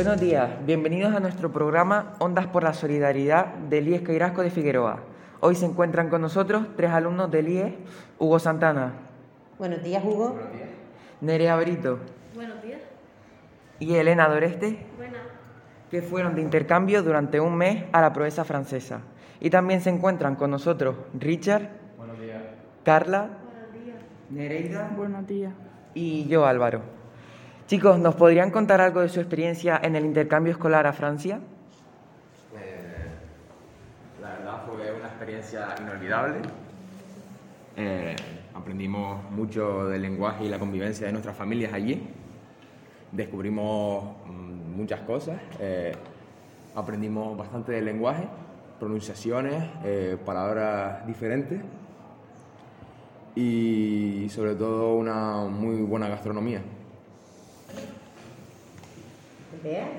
Buenos días, bienvenidos a nuestro programa Ondas por la Solidaridad del IES Queirasco de Figueroa. Hoy se encuentran con nosotros 3 alumnos del IES: Hugo Santana. Buenos días, Hugo. Buenos días. Nerea Brito. Buenos días. Y Elena Doreste, Buenas. que fueron de intercambio durante un mes a la proeza francesa. Y también se encuentran con nosotros Richard, Buenos días. Carla, Buenos días. Nereida Buenos días. y yo, Álvaro. Chicos, ¿nos podrían contar algo de su experiencia en el intercambio escolar a Francia? La verdad fue una experiencia inolvidable. Aprendimos mucho del lenguaje y la convivencia de nuestras familias allí. Descubrimos muchas cosas. Aprendimos bastante del lenguaje, pronunciaciones, palabras diferentes y sobre todo una muy buena gastronomía. Bea.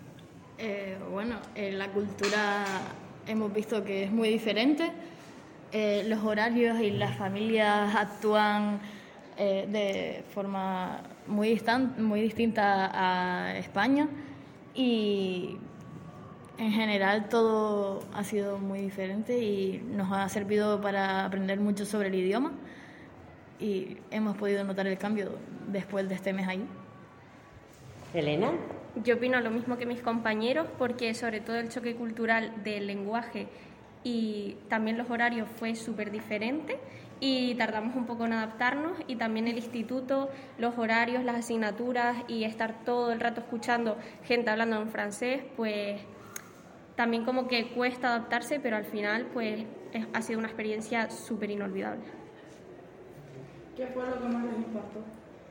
La cultura hemos visto que es muy diferente. Los horarios y las familias actúan de forma muy distinta a España y en general todo ha sido muy diferente y nos ha servido para aprender mucho sobre el idioma y hemos podido notar el cambio después de este mes ahí. Elena. Yo opino lo mismo que mis compañeros porque sobre todo el choque cultural del lenguaje y también los horarios fue súper diferente y tardamos un poco en adaptarnos, y también el instituto, los horarios, las asignaturas y estar todo el rato escuchando gente hablando en francés, pues también como que cuesta adaptarse, pero al final pues ha sido una experiencia súper inolvidable. ¿Qué fue lo que más les impactó?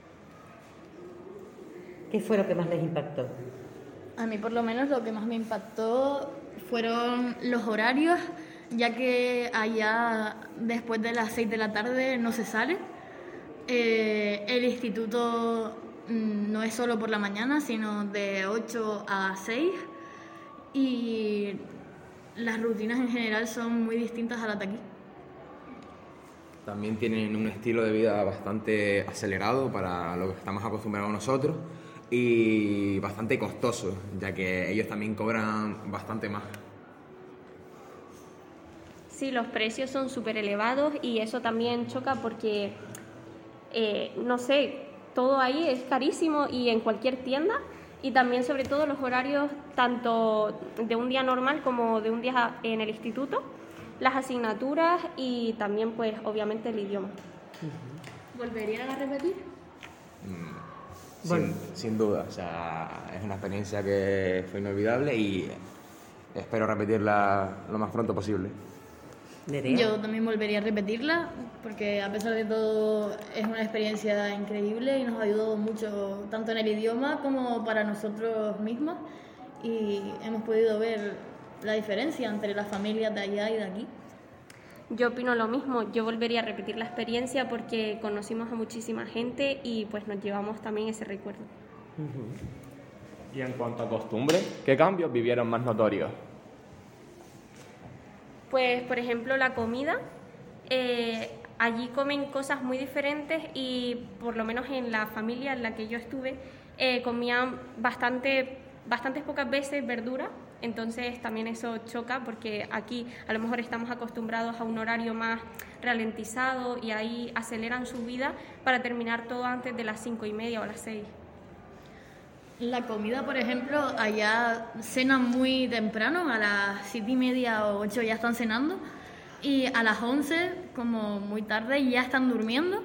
¿Qué fue lo que más les impactó? A mí por lo menos lo que más me impactó fueron los horarios, ya que allá después de las 6 de la tarde no se sale. El instituto no es solo por la mañana, sino de 8 a 6 y las rutinas en general son muy distintas a las de aquí. También tienen un estilo de vida bastante acelerado para lo que estamos acostumbrados nosotros y bastante costoso, ya que ellos también cobran bastante más. Sí, los precios son súper elevados y eso también choca porque, no sé, todo ahí es carísimo y en cualquier tienda, y también sobre todo los horarios tanto de un día normal como de un día en el instituto, las asignaturas y también pues obviamente el idioma. ¿Volverían a repetir? Sin duda, o sea, es una experiencia que fue inolvidable y espero repetirla lo más pronto posible. Nerea. Yo también volvería a repetirla porque a pesar de todo es una experiencia increíble y nos ayudó mucho tanto en el idioma como para nosotros mismos, y hemos podido ver la diferencia entre las familias de allá y de aquí. Yo opino lo mismo, yo volvería a repetir la experiencia porque conocimos a muchísima gente y pues nos llevamos también ese recuerdo. Y en cuanto a costumbres, ¿qué cambios vivieron más notorios? Pues, por ejemplo, la comida. Allí comen cosas muy diferentes y, por lo menos en la familia en la que yo estuve, comían bastantes pocas veces verdura. Entonces, también eso choca porque aquí a lo mejor estamos acostumbrados a un horario más ralentizado y ahí aceleran su vida para terminar todo antes de las 5:30 o las 6. La comida, por ejemplo, allá cenan muy temprano, a las 7:30 o 8 ya están cenando, y a las 11, como muy tarde, ya están durmiendo.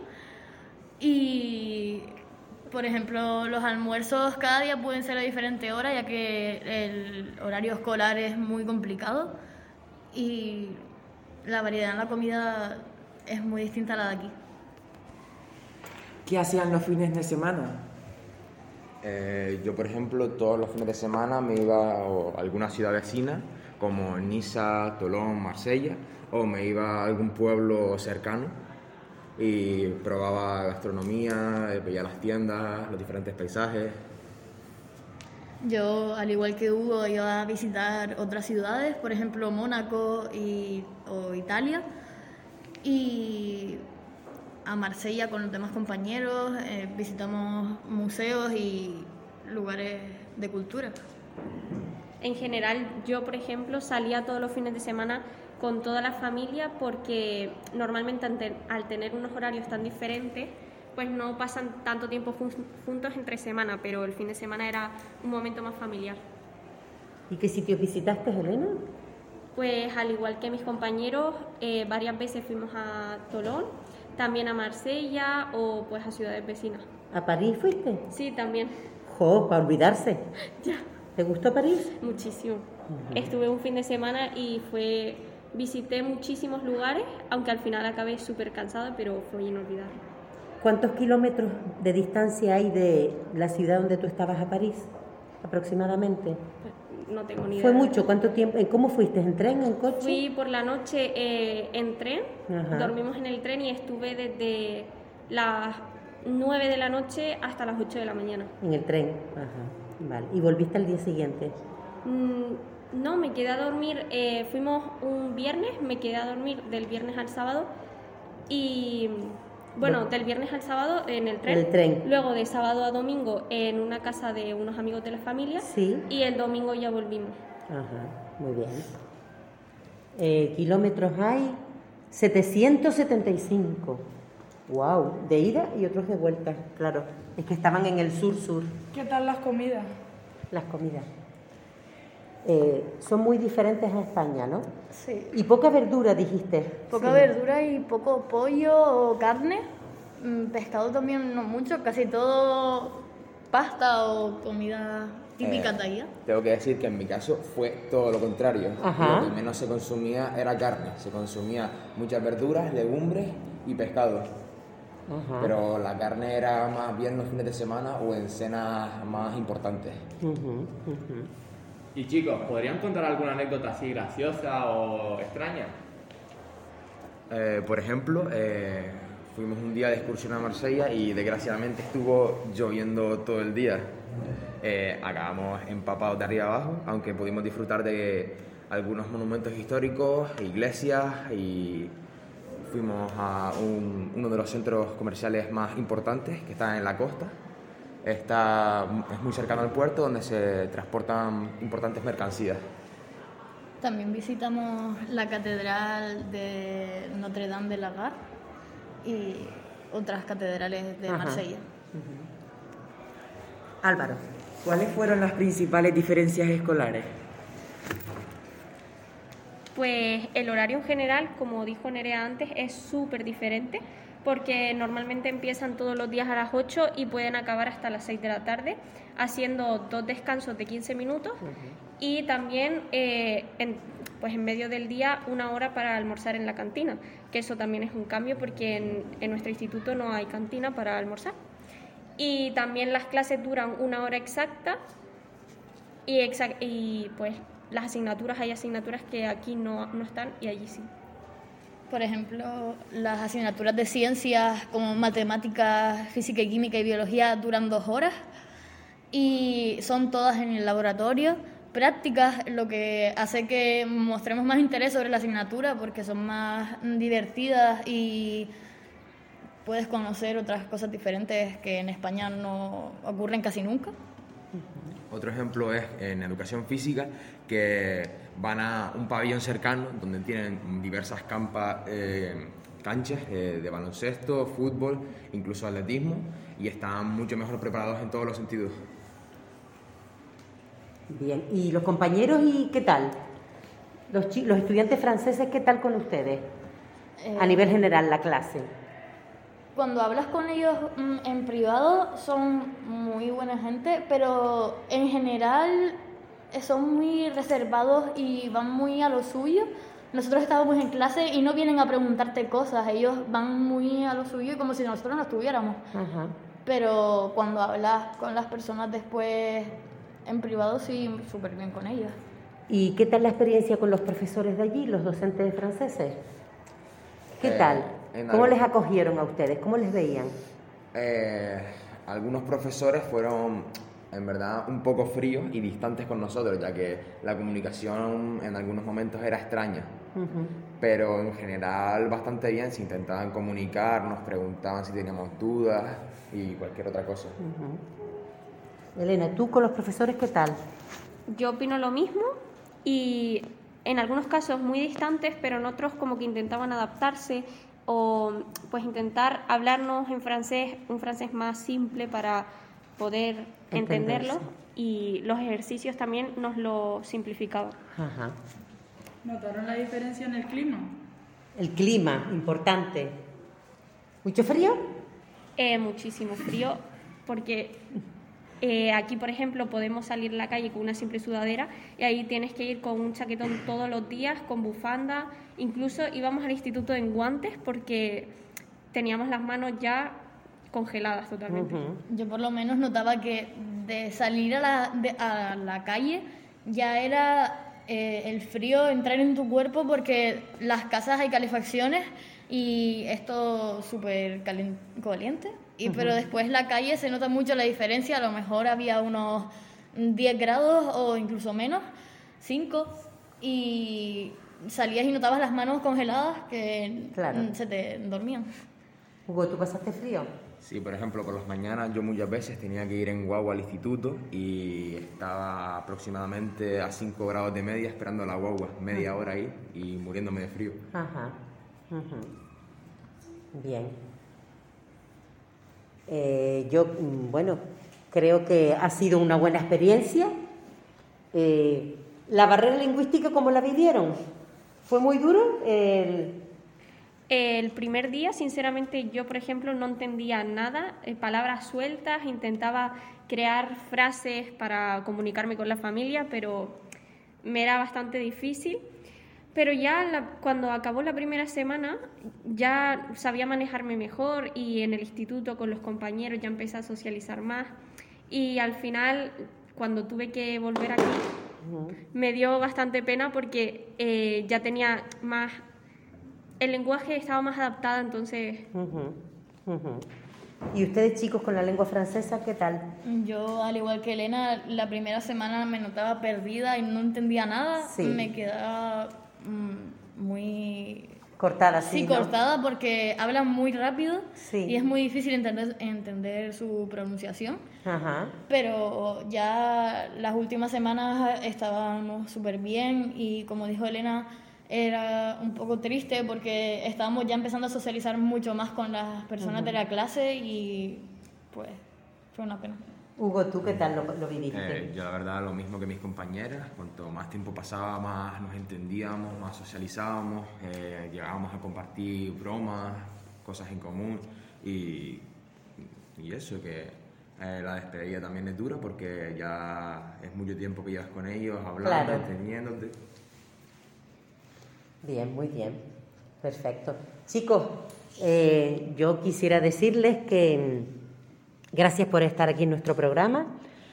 Y, por ejemplo, los almuerzos cada día pueden ser a diferente hora, ya que el horario escolar es muy complicado y la variedad en la comida es muy distinta a la de aquí. ¿Qué hacían los fines de semana? Yo, por ejemplo, todos los fines de semana me iba a alguna ciudad vecina, como Niza, Tolón, Marsella, o me iba a algún pueblo cercano y probaba gastronomía, veía las tiendas, los diferentes paisajes. Yo, al igual que Hugo, iba a visitar otras ciudades, por ejemplo Mónaco o Italia, y a Marsella con los demás compañeros, visitamos museos y lugares de cultura. En general, yo, por ejemplo, salía todos los fines de semana con toda la familia porque normalmente al tener unos horarios tan diferentes, pues no pasan tanto tiempo juntos entre semana, pero el fin de semana era un momento más familiar. ¿Y qué sitios visitaste, Elena? Pues al igual que mis compañeros, varias veces fuimos a Tolón, también a Marsella o pues a ciudades vecinas. ¿A París fuiste? Sí, también. ¡Jo, para olvidarse! Ya. ¿Te gustó París? Muchísimo. Estuve un fin de semana y visité muchísimos lugares, aunque al final acabé súper cansada, pero fue inolvidable. ¿Cuántos kilómetros de distancia hay de la ciudad donde tú estabas a París, aproximadamente? No tengo ni idea. ¿Fue mucho? ¿Cuánto tiempo? ¿Cómo fuiste? ¿En tren, en coche? Fui por la noche en tren, Ajá. dormimos en el tren y estuve desde las 9 de la noche hasta las 8 de la mañana. En el tren, ajá, vale. ¿Y volviste al día siguiente? No, me quedé a dormir, fuimos un viernes, me quedé a dormir del viernes al sábado y, bueno, del viernes al sábado en el tren. El tren. Luego de sábado a domingo en una casa de unos amigos de la familia. Sí. Y el domingo ya volvimos. Ajá, muy bien. Kilómetros hay 775. Wow, de ida y otros de vuelta, claro. Es que estaban en el sur-sur, ¿Qué tal las comidas? las comidas. Son muy diferentes a España, ¿no? Sí. Y poca verdura, dijiste. Poca Sí. verdura y poco pollo o carne. Pescado también no mucho, casi todo pasta o comida típica de allá. Tengo que decir que en mi caso fue todo lo contrario. Ajá. Lo que menos se consumía era carne. Se consumía muchas verduras, legumbres y pescado. Ajá. Pero la carne era más bien los fines de semana o en cenas más importantes. Ujú, ujú. Y chicos, ¿podrían contar alguna anécdota así graciosa o extraña? Por ejemplo, fuimos un día de excursión a Marsella y desgraciadamente estuvo lloviendo todo el día. Acabamos empapados de arriba abajo, aunque pudimos disfrutar de algunos monumentos históricos, iglesias y fuimos a uno de los centros comerciales más importantes que está en la costa. Es muy cercano al puerto donde se transportan importantes mercancías. También visitamos la catedral de Notre Dame de la Garde y otras catedrales de Ajá. Marsella. Álvaro. ¿Cuáles fueron las principales diferencias escolares? Pues el horario en general, como dijo Nerea antes, es súper diferente porque normalmente empiezan todos los días a las 8 y pueden acabar hasta las 6 de la tarde, haciendo 2 descansos de 15 minutos y también pues en medio del día 1 hora para almorzar en la cantina, que eso también es un cambio porque en nuestro instituto no hay cantina para almorzar. Y también las clases duran 1 hora exacta y pues las asignaturas, hay asignaturas que aquí no están y allí sí. Por ejemplo, las asignaturas de ciencias como matemáticas, física y química y biología duran 2 horas y son todas en el laboratorio. Prácticas, lo que hace que mostremos más interés sobre la asignatura porque son más divertidas y puedes conocer otras cosas diferentes que en España no ocurren casi nunca. Otro ejemplo es en educación física, que van a un pabellón cercano donde tienen diversas canchas de baloncesto, fútbol, incluso atletismo, y están mucho mejor preparados en todos los sentidos. Bien, ¿y los compañeros y qué tal? Los estudiantes franceses, ¿qué tal con ustedes? A nivel general, la clase. Cuando hablas con ellos en privado son muy buena gente, pero en general son muy reservados y van muy a lo suyo. Nosotros estábamos en clase y no vienen a preguntarte cosas, ellos van muy a lo suyo como si nosotros no estuviéramos. Ajá. Pero cuando hablas con las personas después en privado sí, súper bien con ellos. ¿Y qué tal la experiencia con los profesores de allí, los docentes franceses? ¿Qué tal? ¿Cómo les acogieron a ustedes? ¿Cómo les veían? Algunos profesores fueron, en verdad, un poco fríos y distantes con nosotros, ya que la comunicación en algunos momentos era extraña. Pero en general bastante bien, se intentaban comunicar, nos preguntaban si teníamos dudas y cualquier otra cosa. Elena, ¿tú con los profesores qué tal? yo opino lo mismo y en algunos casos muy distantes, pero en otros como que intentaban adaptarse o pues intentar hablarnos en francés, un francés más simple para poder entenderlo, y los ejercicios también nos lo simplificaban. Ajá. ¿Notaron la diferencia en el clima? El clima, importante. ¿Mucho frío? Muchísimo frío, porque aquí, por ejemplo, podemos salir a la calle con una simple sudadera y ahí tienes que ir con un chaquetón todos los días, con bufanda. Incluso íbamos al instituto en guantes porque teníamos las manos ya congeladas totalmente. Yo por lo menos notaba que de salir a la calle ya era el frío entrar en tu cuerpo, porque las casas hay calefacciones y esto súper caliente. Pero después la calle se nota mucho la diferencia. A lo mejor había unos 10 grados o incluso menos, 5, y salías y notabas las manos congeladas que se te dormían. Hugo, ¿tú pasaste frío? Sí, por ejemplo, por las mañanas yo muchas veces tenía que ir en guagua al instituto y estaba aproximadamente a 5 grados de media esperando la guagua, media hora ahí y muriéndome de frío. Ajá. Bien. Yo, bueno, creo que ha sido una buena experiencia. ¿La barrera lingüística cómo la vivieron? ¿Fue muy duro? El primer día, sinceramente, yo, por ejemplo, no entendía nada, palabras sueltas, intentaba crear frases para comunicarme con la familia, pero me era bastante difícil. Pero ya cuando acabó la primera semana ya sabía manejarme mejor, y en el instituto con los compañeros ya empecé a socializar más, y al final, cuando tuve que volver aquí, me dio bastante pena porque ya tenía más... El lenguaje estaba más adaptado, entonces... ¿Y ustedes, chicos, con la lengua francesa, qué tal? Yo, al igual que Elena, la primera semana me notaba perdida y no entendía nada. Sí. Me quedaba muy... Cortada, sí, Sí, ¿no? cortada, porque hablan muy rápido, Sí. y es muy difícil entender su pronunciación. Ajá. Pero ya las últimas semanas estábamos súper bien, y como dijo Elena, era un poco triste porque estábamos ya empezando a socializar mucho más con las personas de la clase, y pues fue una pena. Hugo, ¿tú qué tal lo viviste? Yo la verdad lo mismo que mis compañeras, cuanto más tiempo pasaba más nos entendíamos, más socializábamos, llegábamos a compartir bromas, cosas en común, y eso, que la despedida también es dura porque ya es mucho tiempo que llevas con ellos, hablando, Claro. entendiéndote. Bien, muy bien. Perfecto. Chicos, yo quisiera decirles que gracias por estar aquí en nuestro programa.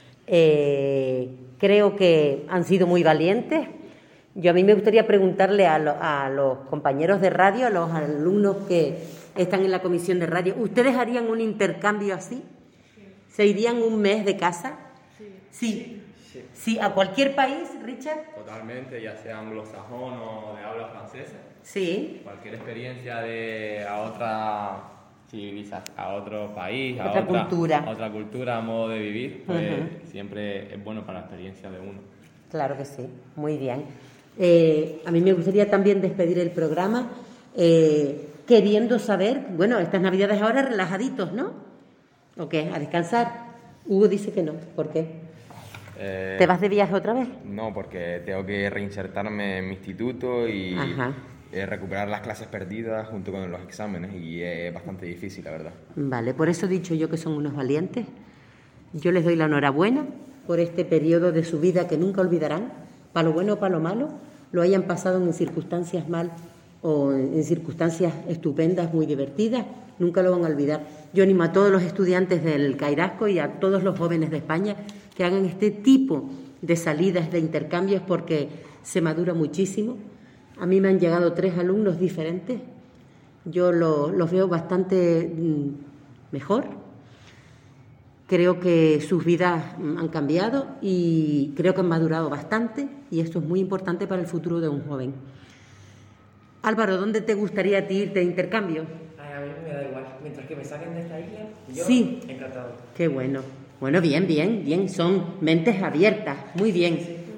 Creo que han sido muy valientes. A mí me gustaría preguntarle a los compañeros de radio, a los alumnos que están en la comisión de radio, ¿ustedes harían un intercambio así? ¿Se irían un mes de casa? Sí. Sí, ¿a cualquier país, Richard? Totalmente, ya sea anglosajón o de habla francesa. Sí. Cualquier experiencia a otra civilización, a otro país, a otra cultura, modo de vivir, pues siempre es bueno para la experiencia de uno. Claro que sí, muy bien. A mí me gustaría también despedir el programa queriendo saber, bueno, estas navidades ahora relajaditos, ¿no? ¿O qué? ¿A descansar? Hugo dice que no, ¿por qué? ¿Te vas de viaje otra vez? No, porque tengo que reinsertarme en mi instituto y recuperar las clases perdidas junto con los exámenes, y es bastante difícil, la verdad. Vale, por eso he dicho yo que son unos valientes. Yo les doy la enhorabuena por este periodo de su vida que nunca olvidarán, para lo bueno o para lo malo, lo hayan pasado en circunstancias mal o en circunstancias estupendas, muy divertidas, nunca lo van a olvidar. Yo animo a todos los estudiantes del Cairasco y a todos los jóvenes de España que hagan este tipo de salidas, de intercambios, porque se madura muchísimo. A mí me han llegado 3 alumnos diferentes. Yo los veo bastante mejor. Creo que sus vidas han cambiado y creo que han madurado bastante, y esto es muy importante para el futuro de un joven. Álvaro, ¿dónde te gustaría a ti irte de intercambio? A mí me da igual. Mientras que me saquen de esta isla, yo Sí. encantado. Qué bueno. Bueno, bien, son mentes abiertas. Muy bien.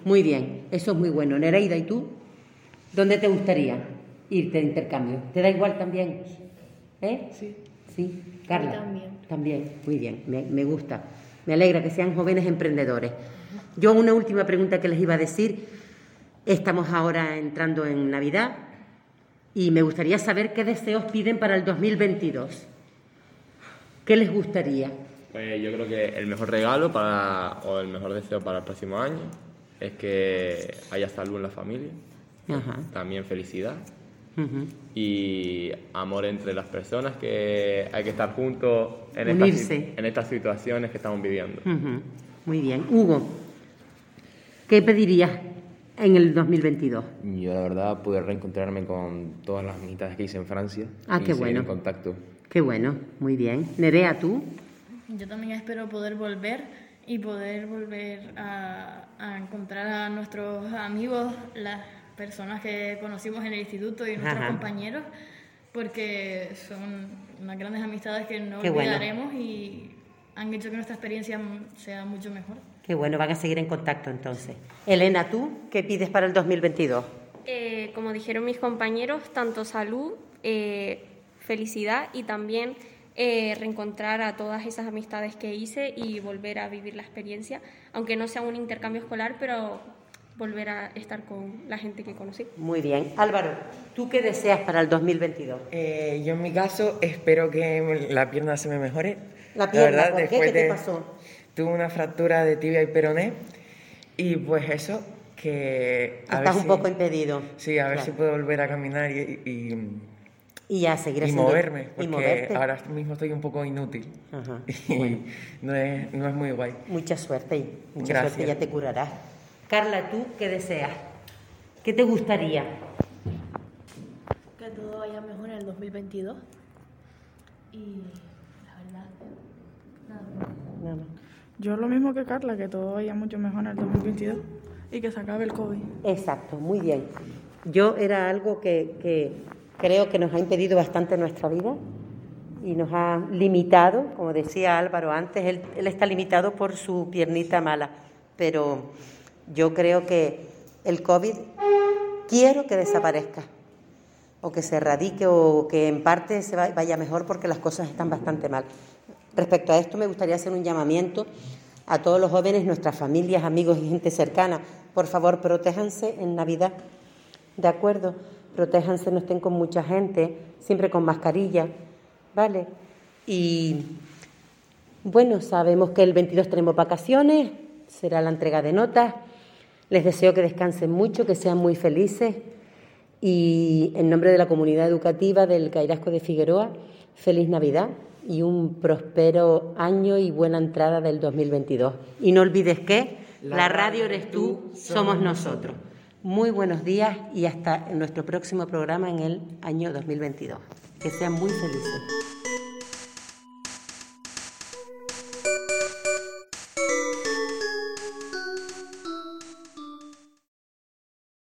Muy bien, eso es muy bueno. Nereida, ¿y tú? ¿Dónde te gustaría irte de intercambio? ¿Te da igual también? Sí. Sí, Carla. También. También, muy bien, me gusta. Me alegra que sean jóvenes emprendedores. Yo una última pregunta que les iba a decir. Estamos ahora entrando en Navidad y me gustaría saber qué deseos piden para el 2022. ¿Qué les gustaría? Pues yo creo que el mejor regalo o el mejor deseo para el próximo año es que haya salud en la familia, también felicidad y amor entre las personas, que hay que estar juntos en estas situaciones que estamos viviendo. Muy bien. Hugo, ¿qué pedirías en el 2022? Yo la verdad pude reencontrarme con todas las amistades que hice en Francia y qué seguir bueno. en contacto. Qué bueno, muy bien. Nerea, ¿tú? Yo también espero poder volver a encontrar a nuestros amigos, las personas que conocimos en el instituto y nuestros compañeros, porque son unas grandes amistades que no olvidaremos y han hecho que nuestra experiencia sea mucho mejor. Qué bueno, van a seguir en contacto entonces. Elena, ¿tú qué pides para el 2022? Como dijeron mis compañeros, tanto salud, felicidad y también reencontrar a todas esas amistades que hice y volver a vivir la experiencia, aunque no sea un intercambio escolar, pero volver a estar con la gente que conocí. Muy bien. Álvaro, ¿tú qué deseas para el 2022? Yo en mi caso espero que la pierna se me mejore. ¿La pierna? verdad, ¿Por qué? ¿Qué te pasó? Tuve una fractura de tibia y peroné y pues eso, que... Estás un poco impedido. Sí, a ver si puedo volver a caminar y ya seguir y haciendo... moverme, porque y moverte. ahora mismo estoy un poco inútil. Y Bueno. no es muy guay. Mucha suerte, Gracias. suerte, ya te curarás. Carla, ¿tú qué deseas? ¿Qué te gustaría? Que todo vaya mejor en el 2022 y la verdad, nada. Yo lo mismo que Carla, que todo vaya mucho mejor en el 2022 y que se acabe el COVID. Exacto, muy bien. Yo era algo que creo que nos ha impedido bastante nuestra vida y nos ha limitado, como decía Álvaro antes, él está limitado por su piernita mala, pero yo creo que el COVID quiero que desaparezca o que se erradique o que en parte se vaya mejor porque las cosas están bastante mal. Respecto a esto me gustaría hacer un llamamiento a todos los jóvenes, nuestras familias, amigos y gente cercana. Por favor, protéjanse en Navidad, ¿de acuerdo? Protéjanse, no estén con mucha gente, siempre con mascarilla, ¿vale? Y bueno, sabemos que el 22 tenemos vacaciones, será la entrega de notas. Les deseo que descansen mucho, que sean muy felices y en nombre de la comunidad educativa del Cairasco de Figueroa, feliz Navidad y un próspero año y buena entrada del 2022. Y no olvides que la radio eres tú, somos nosotros. Muy buenos días y hasta nuestro próximo programa en el año 2022. Que sean muy felices.